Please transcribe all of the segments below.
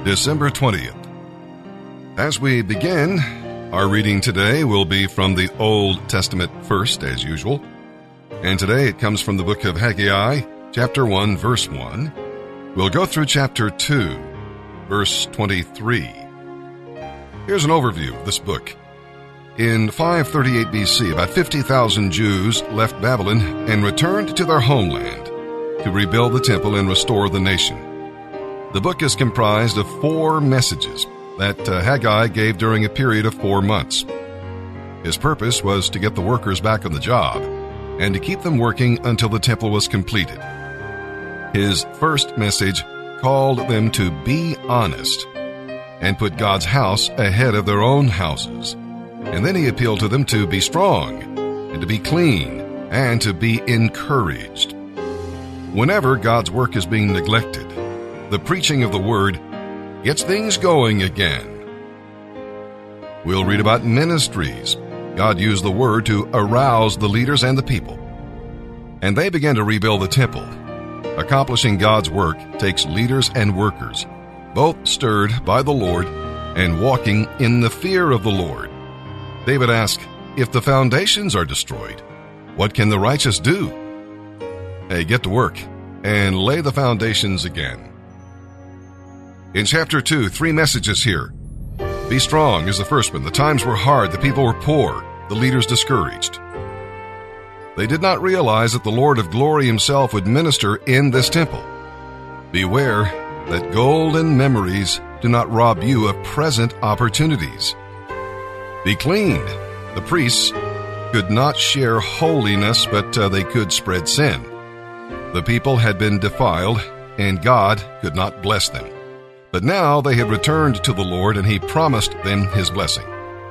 December 20th. As we begin, our reading today will be from the Old Testament first, as usual. And today it comes from the book of Haggai, chapter 1, verse 1. We'll go through chapter 2, verse 23. Here's an overview of this book. In 538 BC, about 50,000 Jews left Babylon and returned to their homeland to rebuild the temple and restore the nation. The book is comprised of 4 messages that Haggai gave during a period of 4 months. His purpose was to get the workers back on the job and to keep them working until the temple was completed. His first message called them to be honest and put God's house ahead of their own houses. And then he appealed to them to be strong and to be clean and to be encouraged. Whenever God's work is being neglected, the preaching of the word gets things going again. We'll read about ministries. God used the word to arouse the leaders and the people. And they began to rebuild the temple. Accomplishing God's work takes leaders and workers, both stirred by the Lord and walking in the fear of the Lord. David asked, if the foundations are destroyed, what can the righteous do? Hey, get to work and lay the foundations again. In chapter 2, 3 messages here. Be strong is the first one. The times were hard. The people were poor. The leaders discouraged. They did not realize that the Lord of glory himself would minister in this temple. Beware that golden memories do not rob you of present opportunities. Be clean. The priests could not share holiness, but they could spread sin. The people had been defiled, and God could not bless them. But now they had returned to the Lord, and he promised them his blessing.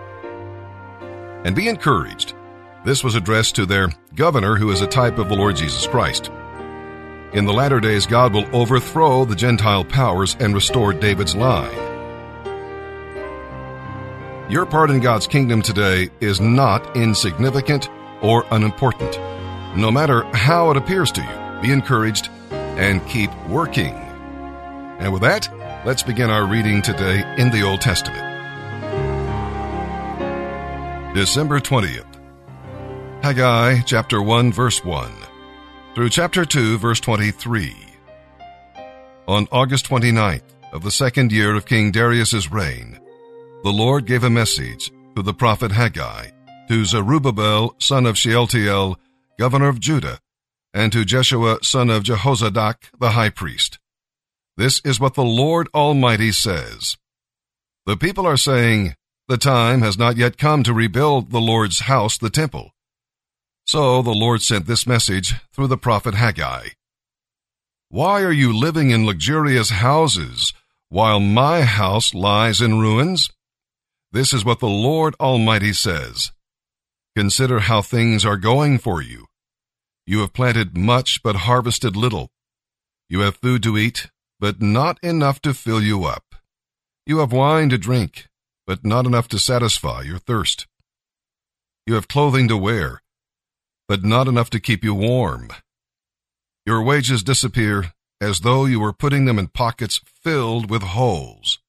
And be encouraged. This was addressed to their governor, who is a type of the Lord Jesus Christ. In the latter days, God will overthrow the Gentile powers and restore David's line. Your part in God's kingdom today is not insignificant or unimportant. No matter how it appears to you, be encouraged and keep working. And with that, let's begin our reading today in the Old Testament. December 20th. Haggai chapter 1 verse 1 through chapter 2 verse 23. On August 29th of the 2nd year of King Darius's reign, the Lord gave a message through the prophet Haggai to Zerubbabel son of Shealtiel, governor of Judah, and to Jeshua son of Jehozadak the high priest. This is what the Lord Almighty says. The people are saying, the time has not yet come to rebuild the Lord's house, the temple. So the Lord sent this message through the prophet Haggai. Why are you living in luxurious houses while my house lies in ruins? This is what the Lord Almighty says. Consider how things are going for you. You have planted much but harvested little. You have food to eat, but not enough to fill you up. You have wine to drink, but not enough to satisfy your thirst. You have clothing to wear, but not enough to keep you warm. Your wages disappear as though you were putting them in pockets filled with holes.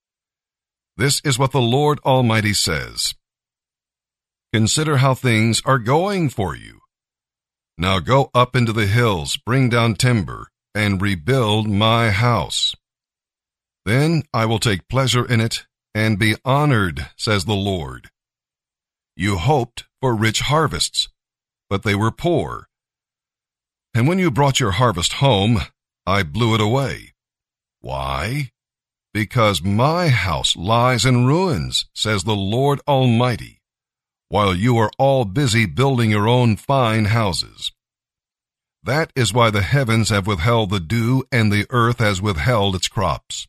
This is what the Lord Almighty says. Consider how things are going for you. Now go up into the hills, bring down timber, and rebuild my house. Then I will take pleasure in it and be honored, says the Lord. You hoped for rich harvests, but they were poor. And when you brought your harvest home, I blew it away. Why? Because my house lies in ruins, says the Lord Almighty, while you are all busy building your own fine houses. That is why the heavens have withheld the dew and the earth has withheld its crops.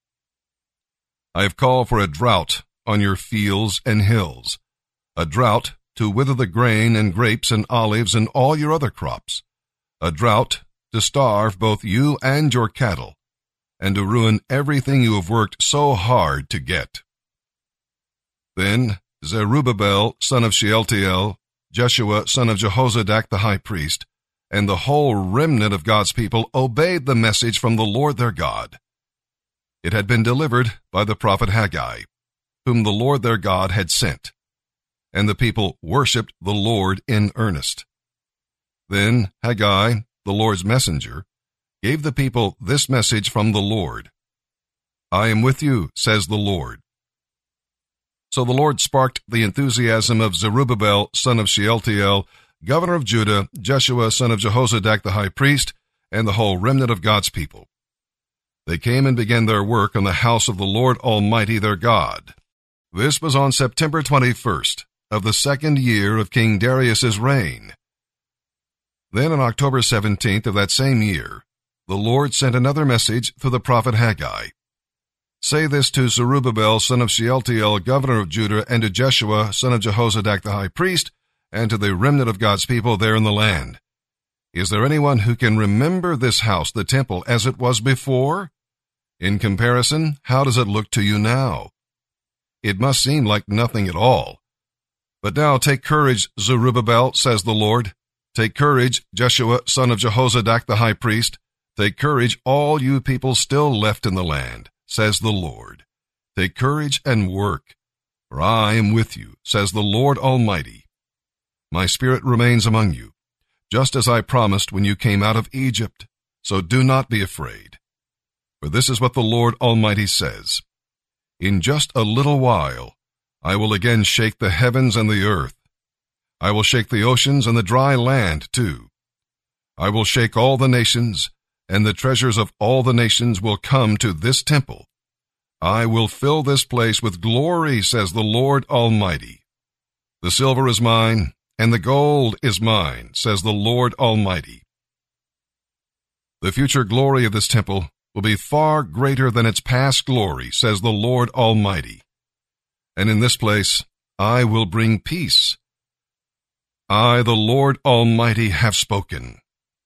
I have called for a drought on your fields and hills, a drought to wither the grain and grapes and olives and all your other crops, a drought to starve both you and your cattle, and to ruin everything you have worked so hard to get. Then Zerubbabel, son of Shealtiel, Jeshua, son of Jehozadak the high priest, and the whole remnant of God's people obeyed the message from the Lord their God. It had been delivered by the prophet Haggai, whom the Lord their God had sent, and the people worshipped the Lord in earnest. Then Haggai, the Lord's messenger, gave the people this message from the Lord. I am with you, says the Lord. So the Lord sparked the enthusiasm of Zerubbabel, son of Shealtiel, governor of Judah, Jeshua, son of Jehozadak the high priest, and the whole remnant of God's people. They came and began their work on the house of the Lord Almighty their God. This was on September 21st of the 2nd year of King Darius's reign. Then on October 17th of that same year, the Lord sent another message through the prophet Haggai. Say this to Zerubbabel, son of Shealtiel, governor of Judah, and to Jeshua, son of Jehozadak the high priest, and to the remnant of God's people there in the land. Is there anyone who can remember this house, the temple, as it was before? In comparison, how does it look to you now? It must seem like nothing at all. But now take courage, Zerubbabel, says the Lord. Take courage, Jeshua, son of Jehozadak the high priest. Take courage, all you people still left in the land, says the Lord. Take courage and work, for I am with you, says the Lord Almighty. My spirit remains among you, just as I promised when you came out of Egypt, so do not be afraid. For this is what the Lord Almighty says. In just a little while, I will again shake the heavens and the earth. I will shake the oceans and the dry land too. I will shake all the nations, and the treasures of all the nations will come to this temple. I will fill this place with glory, says the Lord Almighty. The silver is mine, and the gold is mine, says the Lord Almighty. The future glory of this temple will be far greater than its past glory, says the Lord Almighty. And in this place I will bring peace. I, the Lord Almighty, have spoken.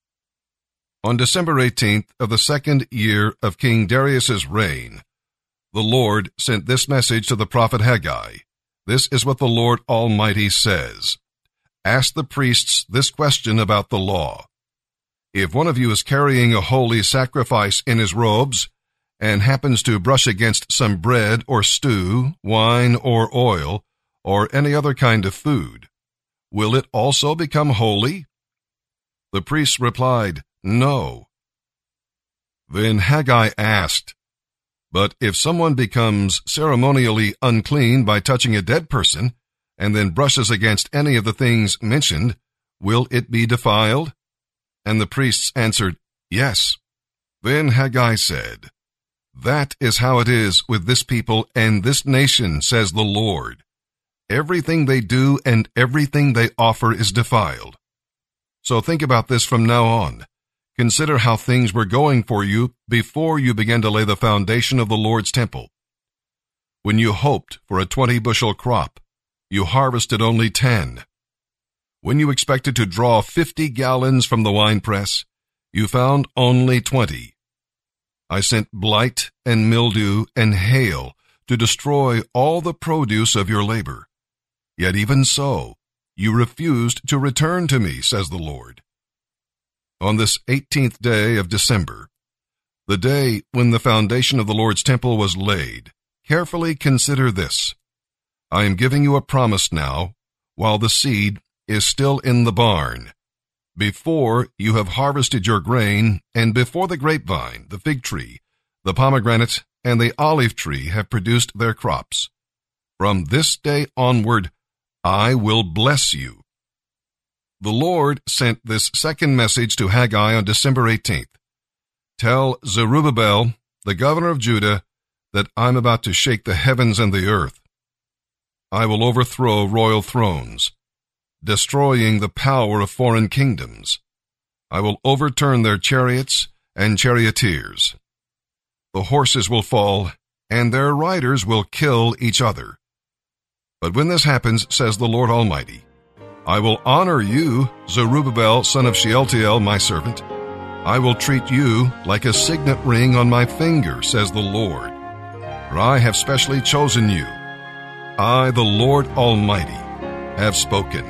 On December 18th of the 2nd year of King Darius's reign, the Lord sent this message to the prophet Haggai. This is what the Lord Almighty says. Ask the priests this question about the law. If one of you is carrying a holy sacrifice in his robes and happens to brush against some bread or stew, wine or oil, or any other kind of food, will it also become holy? The priests replied, No. Then Haggai asked, But if someone becomes ceremonially unclean by touching a dead person, and then brushes against any of the things mentioned, will it be defiled? And the priests answered, Yes. Then Haggai said, That is how it is with this people and this nation, says the Lord. Everything they do and everything they offer is defiled. So think about this from now on. Consider how things were going for you before you began to lay the foundation of the Lord's temple. When you hoped for a 20-bushel crop, you harvested only 10. When you expected to draw 50 gallons from the winepress, you found only 20. I sent blight and mildew and hail to destroy all the produce of your labor. Yet even so, you refused to return to me, says the Lord. On this 18th day of December, the day when the foundation of the Lord's temple was laid, carefully consider this. I am giving you a promise now, while the seed is still in the barn, before you have harvested your grain, and before the grapevine, the fig tree, the pomegranate, and the olive tree have produced their crops. From this day onward, I will bless you. The Lord sent this second message to Haggai on December 18th. Tell Zerubbabel, the governor of Judah, that I'm about to shake the heavens and the earth. I will overthrow royal thrones, destroying the power of foreign kingdoms. I will overturn their chariots and charioteers. The horses will fall, and their riders will kill each other. But when this happens, says the Lord Almighty, I will honor you, Zerubbabel, son of Shealtiel, my servant. I will treat you like a signet ring on my finger, says the Lord. For I have specially chosen you. I, the Lord Almighty, have spoken.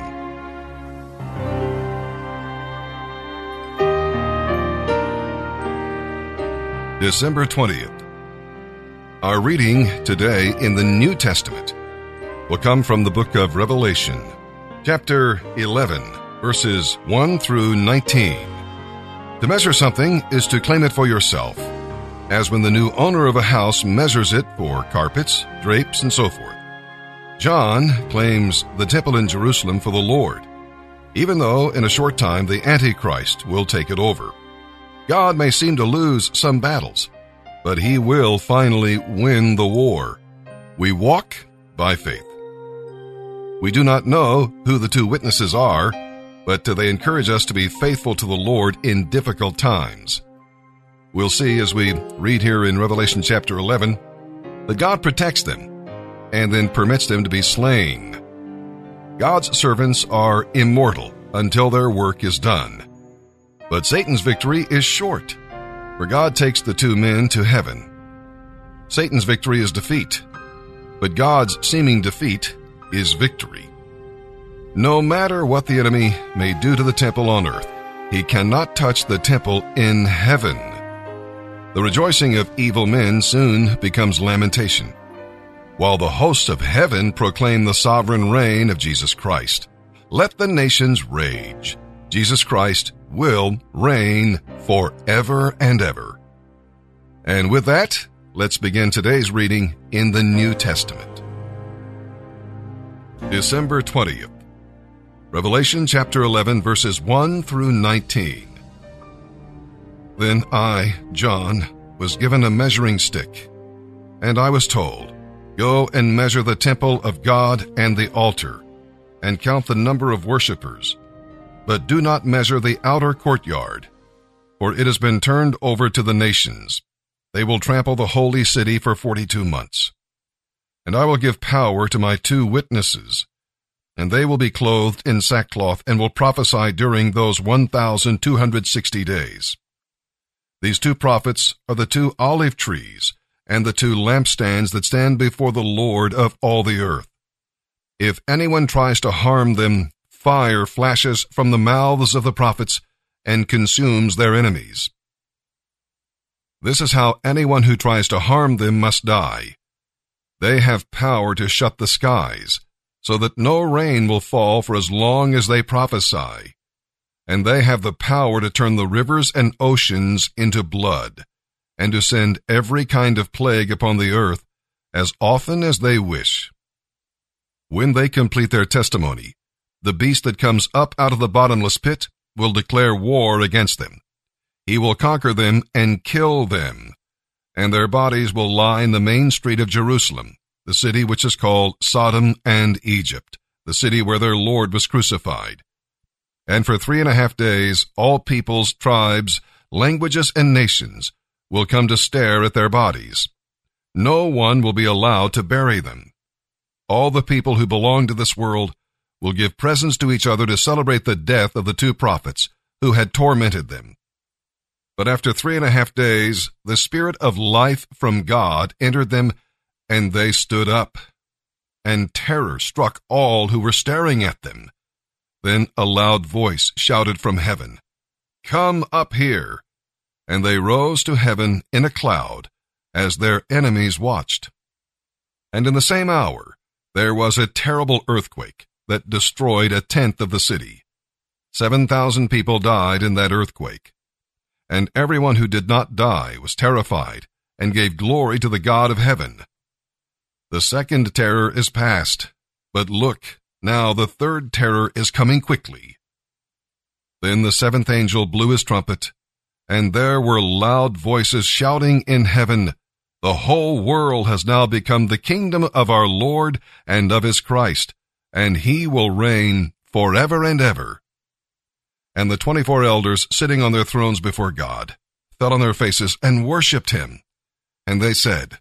December 20th. Our reading today in the New Testament will come from the book of Revelation, chapter 11, verses 1 through 19. To measure something is to claim it for yourself, as when the new owner of a house measures it for carpets, drapes, and so forth. John claims the temple in Jerusalem for the Lord, even though in a short time the Antichrist will take it over. God may seem to lose some battles, but he will finally win the war. We walk by faith. We do not know who the two witnesses are, but they encourage us to be faithful to the Lord in difficult times. We'll see as we read here in Revelation chapter 11 that God protects them and then permits them to be slain. God's servants are immortal until their work is done. But Satan's victory is short, for God takes the two men to heaven. Satan's victory is defeat, but God's seeming defeat is victory. No matter what the enemy may do to the temple on earth, he cannot touch the temple in heaven. The rejoicing of evil men soon becomes lamentation, while the hosts of heaven proclaim the sovereign reign of Jesus Christ. Let the nations rage. Jesus Christ will reign forever and ever. And with that, let's begin today's reading in the New Testament. December 20th. Revelation chapter 11, verses 1 through 19. Then I, John, was given a measuring stick, and I was told, "Go and measure the temple of God and the altar, and count the number of worshipers. But do not measure the outer courtyard, for it has been turned over to the nations. They will trample the holy city for 42 months. And I will give power to my two witnesses, and they will be clothed in sackcloth and will prophesy during those 1,260 days. These two prophets are the two olive trees and the two lampstands that stand before the Lord of all the earth. If anyone tries to harm them, fire flashes from the mouths of the prophets and consumes their enemies. This is how anyone who tries to harm them must die. They have power to shut the skies, so that no rain will fall for as long as they prophesy. And they have the power to turn the rivers and oceans into blood, and to send every kind of plague upon the earth as often as they wish. When they complete their testimony, the beast that comes up out of the bottomless pit will declare war against them. He will conquer them and kill them, and their bodies will lie in the main street of Jerusalem, the city which is called Sodom and Egypt, the city where their Lord was crucified. And for 3.5 days, all peoples, tribes, languages, and nations will come to stare at their bodies. No one will be allowed to bury them. All the people who belong to this world will give presents to each other to celebrate the death of the two prophets who had tormented them. But after 3.5 days, the Spirit of life from God entered them, and they stood up. And terror struck all who were staring at them. Then a loud voice shouted from heaven, "Come up here!" And they rose to heaven in a cloud, as their enemies watched. And in the same hour, there was a terrible earthquake that destroyed 1/10 of the city. 7,000 people died in that earthquake. And everyone who did not die was terrified and gave glory to the God of heaven. The second terror is past, but look, now the third terror is coming quickly. Then the seventh angel blew his trumpet, and there were loud voices shouting in heaven, "The whole world has now become the kingdom of our Lord and of his Christ, and he will reign forever and ever." And the 24 elders sitting on their thrones before God fell on their faces and worshipped him. And they said,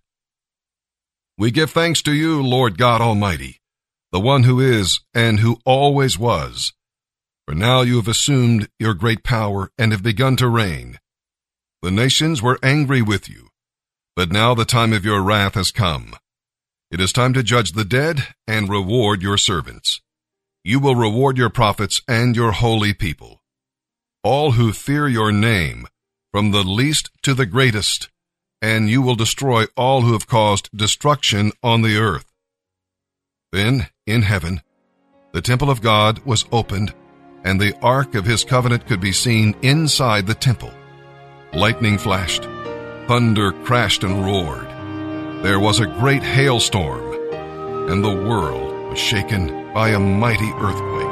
"We give thanks to you, Lord God Almighty, the one who is and who always was. For now you have assumed your great power and have begun to reign. The nations were angry with you, but now the time of your wrath has come. It is time to judge the dead and reward your servants. You will reward your prophets and your holy people. All who fear your name, from the least to the greatest, and you will destroy all who have caused destruction on the earth." Then, in heaven, the temple of God was opened, and the ark of his covenant could be seen inside the temple. Lightning flashed, thunder crashed and roared. There was a great hailstorm, and the world was shaken by a mighty earthquake.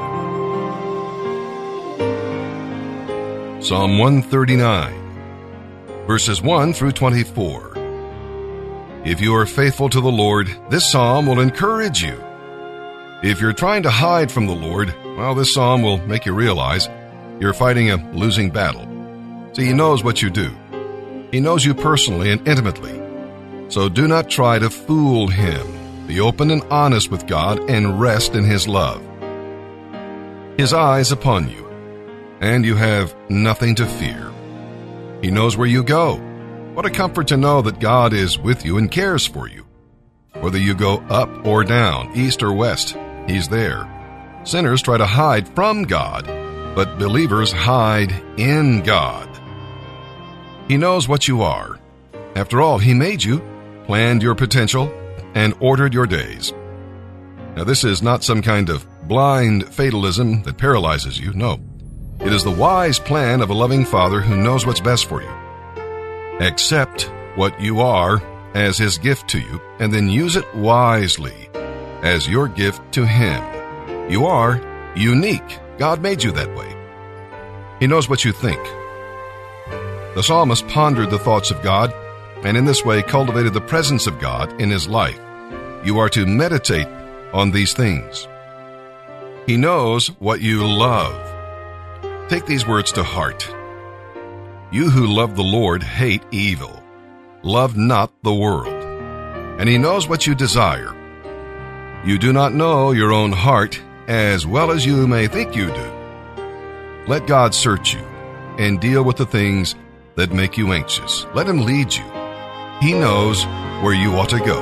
Psalm 139, verses 1 through 24. If you are faithful to the Lord, this psalm will encourage you. If you're trying to hide from the Lord, well, this psalm will make you realize you're fighting a losing battle. See, he knows what you do. He knows you personally and intimately. So do not try to fool him. Be open and honest with God and rest in his love. His eye is upon you, and you have nothing to fear. He knows where you go. What a comfort to know that God is with you and cares for you. Whether you go up or down, east or west, he's there. Sinners try to hide from God, but believers hide in God. He knows what you are. After all, he made you, planned your potential, and ordered your days. Now, this is not some kind of blind fatalism that paralyzes you. No. It is the wise plan of a loving Father who knows what's best for you. Accept what you are as his gift to you, and then use it wisely as your gift to him. You are unique. God made you that way. He knows what you think. The psalmist pondered the thoughts of God, and in this way cultivated the presence of God in his life. You are to meditate on these things. He knows what you love. Take these words to heart. You who love the Lord hate evil. Love not the world. And he knows what you desire. You do not know your own heart as well as you may think you do. Let God search you and deal with the things that make you anxious. Let him lead you. He knows where you ought to go.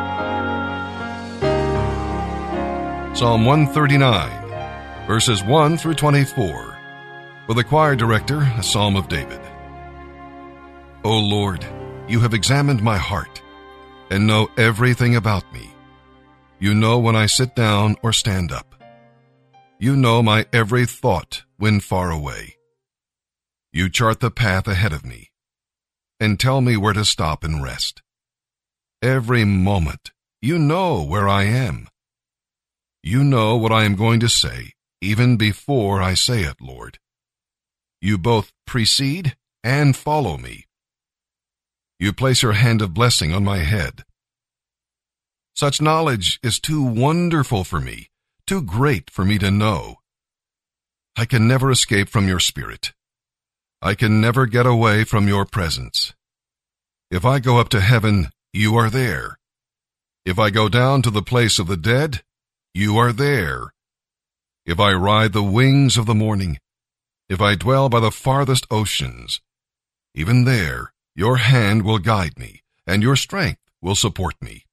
Psalm 139, verses 1 through 24. For the choir director, a psalm of David. O Lord, you have examined my heart and know everything about me. You know when I sit down or stand up. You know my every thought when far away. You chart the path ahead of me and tell me where to stop and rest. Every moment, you know where I am. You know what I am going to say, even before I say it, Lord. You both precede and follow me. You place your hand of blessing on my head. Such knowledge is too wonderful for me, too great for me to know. I can never escape from your spirit. I can never get away from your presence. If I go up to heaven, you are there. If I go down to the place of the dead, you are there. If I ride the wings of the morning, if I dwell by the farthest oceans, even there your hand will guide me, and your strength will support me.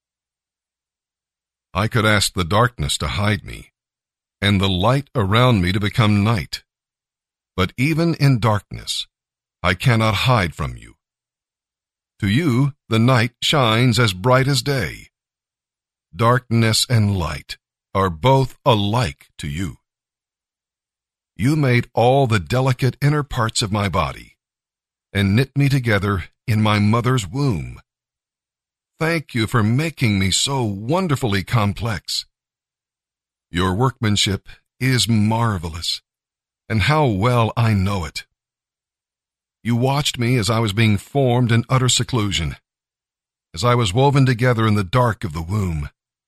I could ask the darkness to hide me, and the light around me to become night. But even in darkness, I cannot hide from you. To you, the night shines as bright as day. Darkness and light are both alike to you. You made all the delicate inner parts of my body and knit me together in my mother's womb. Thank you for making me so wonderfully complex. Your workmanship is marvelous, and how well I know it. You watched me as I was being formed in utter seclusion, as I was woven together in the dark of the womb.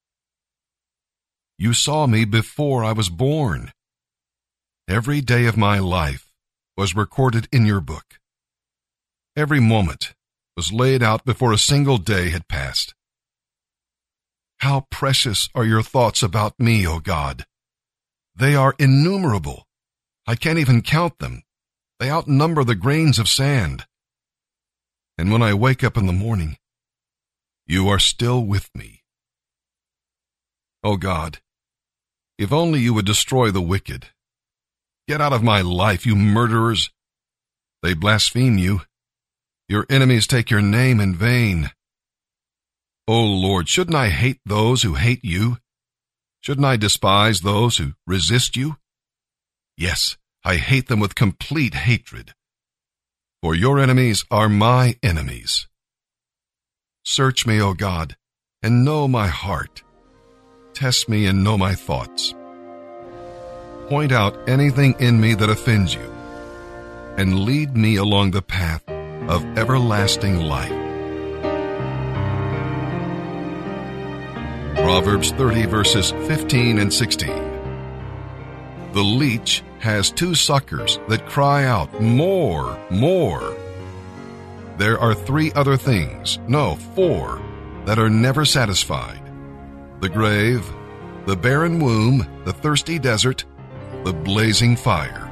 You saw me before I was born. Every day of my life was recorded in your book. Every moment was laid out before a single day had passed. How precious are your thoughts about me, O God! They are innumerable. I can't even count them. They outnumber the grains of sand. And when I wake up in the morning, you are still with me. O God, if only you would destroy the wicked. Get out of my life, you murderers. They blaspheme you. Your enemies take your name in vain. O Lord, shouldn't I hate those who hate you? Shouldn't I despise those who resist you? Yes, I hate them with complete hatred. For your enemies are my enemies. Search me, O God, and know my heart. Test me and know my thoughts. Point out anything in me that offends you, and lead me along the path of everlasting life. Proverbs 30 verses 15 and 16. The leech has two suckers that cry out, more, more. There are three other things, no, four, that are never satisfied: the grave, the barren womb, the thirsty desert, the blazing fire.